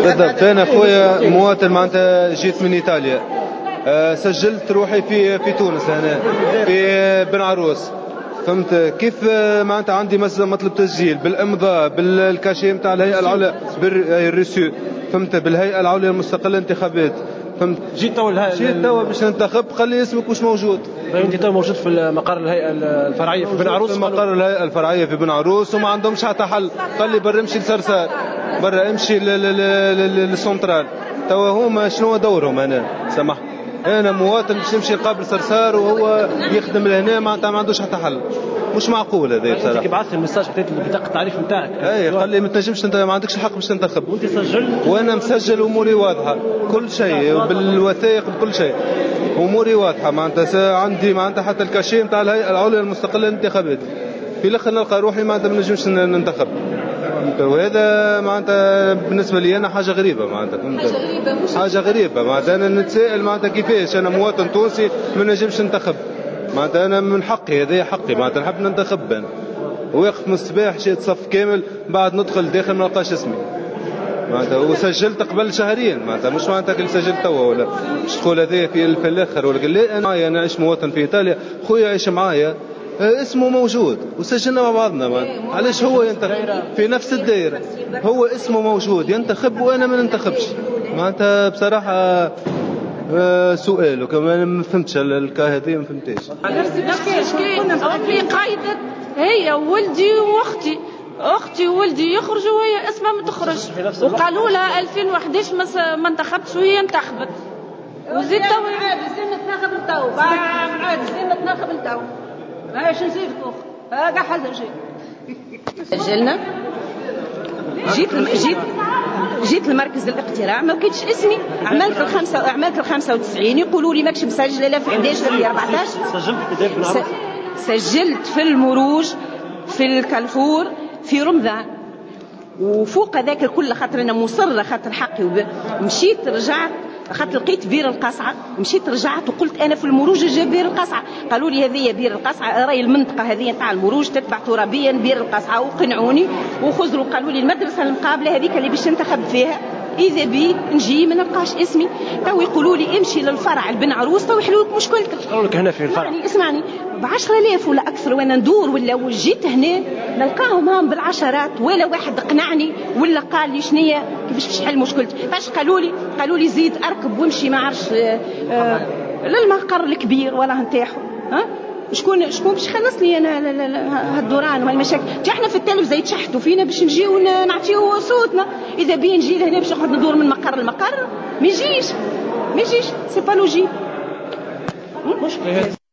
بالضبط. انا خويا مواطن معناتها جيت من ايطاليا، سجلت روحي في تونس هنا في بن عروس. فهمت كيف؟ معناتها عندي مطلب تسجيل بالامضاء بالكاشي نتاع الهيئه العليا بالريسيو، فهمت، بالهيئه العليا المستقله للانتخابات. فهمت. جيت توا باش ننتخب، قال لي اسمك واش موجود. انت تو موجود في مقر الهيئه الفرعيه في بن عروس؟ في مقر الهيئه الفرعيه في بن عروس، وما عندهمش حتى حل. قال لي برا امشي لسرسار، برا امشي للسنترال. توا هما شنو دورهم؟ انا سمح، انا مواطن باش نمشي نقابل سرسار وهو يخدم لهنا، معناتها ما عندوش حتى حل. مش معقول هذا بصراحه. انت كي بعثت المساج حطيت بطاقه التعريف نتاعك، اي قال لي ما تنجمش، انت ما عندكش الحق باش تنتخب. وانت سجلت؟ وانا مسجل، اموري واضحه، كل شيء بالوثائق بكل شيء، اموري واضحه. معناتها عندي معناتها حتى الكاشي نتاع الهيئه العليا المستقله للانتخابات. في الاخر نلقى روحي معناتها ما نجمش ننتخب. وهذا معناتها بالنسبه لي انا حاجه غريبه، معناتها حاجه غريبه. معناتها انا نتسائل معناتها كيفاش انا مواطن تونسي ما نجمش ننتخب. معناتها انا من حقي، هذا حقي، معناتها نحب ننتخب انا. واقف من الصباح شيت صف كامل، بعد ندخل داخل ما نلقاش اسمي معناتها. وسجلت قبل شهرين، معناتها مش معناتها اللي سجلت توا ولا مش تقول هذا في الاخر ولا قال لي انا عايش مواطن في ايطاليا، خويا عايش معايا، اسمه موجود وسجلنا مع بعضنا. علاش هو ينتخب في نفس الدائرة؟ هو اسمه موجود ينتخب وانا ما ننتخبش. معناتها بصراحة سؤال، وكمان ما فهمتش الكا هذه، ما فهمتش. في قايدة هي ولدي واختي، اختي وولدي يخرجوا وهي اسمها ما تخرج، وقالوا لها 2011 ما انتخبتش وهي انتخبت. وزيد تو عاد زين نتناخب التو، عاد زين نتناخب التو، ماهيش نزيد فوق هذا حاجه شيء. سجلنا، جيت لمركز الاقتراع ما لقيتش اسمي. عملت ال 95 يقولوا لي ماكش مسجله لا في 11 ولا 14. سجلت في المروج، في الكالفور، في رمضان، وفوق هذاك الكل خاطر انا مصره خاطر حقي. مشيت رجعت خاطر لقيت بير القصعه، مشيت رجعت وقلت انا في المروج جا بير القصعه. قالوا لي هذه بير القصعه، راي المنطقه هذه نتاع المروج تتبع ترابيا بير القصعه، وقنعوني وخذوا. قالوا لي المدرسه المقابله هذيك اللي باش ننتخب فيها، اذا بي نجي ما نلقاش اسمي. تو يقولوا لي امشي للفرع البن عروس تو يحلوا لك مشكلتك. قالوا لك هنا في الفرع؟ اسمعني ب10,000 ولا اكثر، وانا ندور ولا وجيت هنا نلقاهم هم بالعشرات، ولا واحد قنعني ولا قال لي شنية كيفاش باش نحل مشكلتي. فاش قالوا لي زيد اركب وامشي ما عرفش للمقر الكبير ولا نتاعو. ها شكون باش يخلص لي انا هالدوران وهالمشاكل؟ احنا في التلفزه يتشحتوا فينا باش نجيو نعطيو صوتنا، اذا بي نجي لهنا باش نقعد ندور من مقر لمقر ما يجيش سي با لوجيك. مشكله.